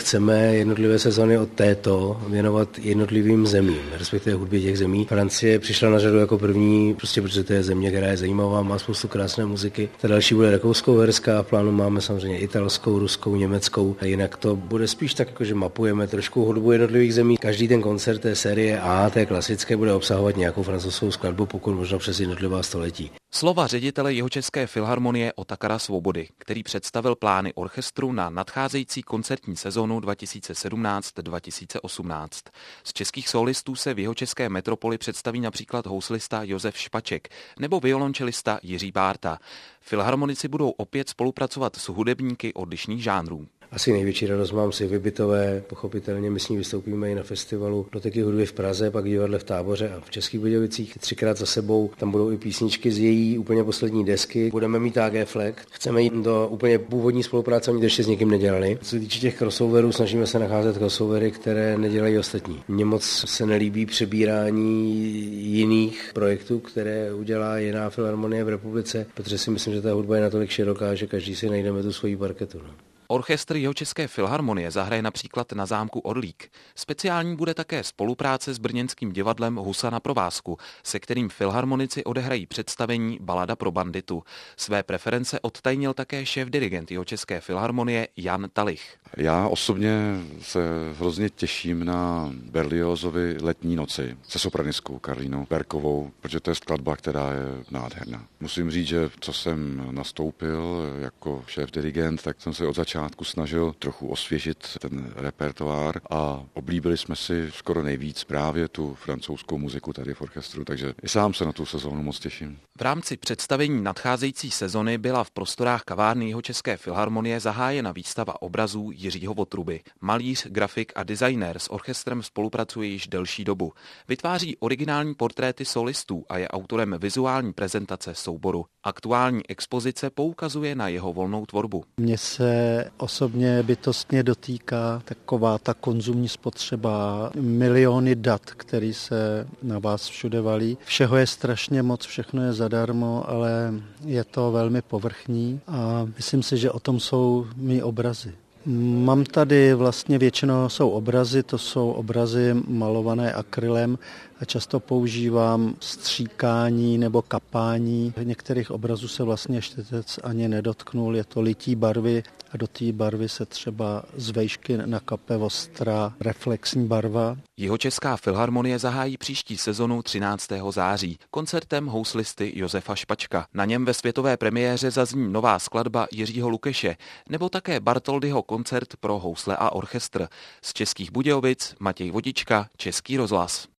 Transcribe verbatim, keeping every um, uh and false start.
chceme jednotlivé sezony od této věnovat jednotlivým zemím, respektive hudbě těch zemí. Francie přišla na řadu jako první, prostě protože to je země, která je zajímavá, má spoustu krásné muziky. Ta další bude rakousko-uherská, v plánu máme samozřejmě italskou, ruskou, německou. A jinak to bude spíš tak, jako že mapujeme trošku hudbu jednotlivých zemí. Každý ten koncert té série A, té klasické, bude obsahovat nějakou francouzskou skladbu, pokud možno přes jednotlivá století. Slova ředitele Jihočeské filharmonie Otakara Svobody, který představil plány orchestru na nadcházející koncertní sezonu dva tisíce sedmnáct dva tisíce osmnáct. Z českých solistů se v jihočeské metropoli představí například houslista Josef Špaček nebo violončelista Jiří Bárta. Filharmonici budou opět spolupracovat s hudebníky odlišných žánrů. Asi největší radost mám si Vybitové, pochopitelně my s ní vystoupíme i na festivalu Doteky hudby v Praze, pak divadle v Táboře a v Českých Budějovicích třikrát za sebou. Tam budou i písničky z její úplně poslední desky. Budeme mít A G Fleck. Chceme jít do úplně původní spolupráce, oni to ještě s někým nedělali. Co se týče těch crossoverů, snažíme se nacházet crossovery, které nedělají ostatní. Mně moc se nelíbí přebírání jiných projektů, které udělá jiná filharmonie v republice, protože si myslím, že ta hudba je natolik široká, že každý si najdeme tu svoji parketu. No. Orchestr Jihočeské filharmonie zahraje například na zámku Orlík. Speciální bude také spolupráce s brněnským divadlem Husa na provázku, se kterým filharmonici odehrají představení Balada pro banditu. Své preference odtajnil také šéfdirigent Jihočeské filharmonie Jan Talich. Já osobně se hrozně těším na Berliozovy Letní noci se sopraniskou Karlínou Berkovou, protože to je skladba, která je nádherná. Musím říct, že co jsem nastoupil jako šéfdirigent, tak jsem se od začátku snažil trochu osvěžit ten repertoár a oblíbili jsme si skoro nejvíc právě tu francouzskou muziku tady v orchestru, takže i sám se na tu sezónu moc těším. V rámci představení nadcházející sezony byla v prostorách kavárny Jihočeské filharmonie zahájena výstava obrazů Jiřího Votruby. Malíř, grafik a designér s orchestrem spolupracuje již delší dobu. Vytváří originální portréty solistů a je autorem vizuální prezentace souboru. Aktuální expozice poukazuje na jeho volnou tvorbu. Mně se osobně bytostně dotýká taková ta konzumní spotřeba, miliony dat, který se na vás všude valí. Všeho je strašně moc, všechno je zadarmo, ale je to velmi povrchní a myslím si, že o tom jsou mý obrazy. Mám tady vlastně většinou jsou obrazy, to jsou obrazy malované akrylem a často používám stříkání nebo kapání. Některých obrazů se vlastně štětec ani nedotknul, je to lití barvy a do té barvy se třeba z vejšky nakape ostrá reflexní barva. Jihočeská filharmonie zahájí příští sezonu třináctého září koncertem houslisty Josefa Špačka. Na něm ve světové premiéře zazní nová skladba Jiřího Lukeše nebo také Bartoldyho koncert pro housle a orchestr. Z Českých Budějovic Matěj Vodička, Český rozhlas.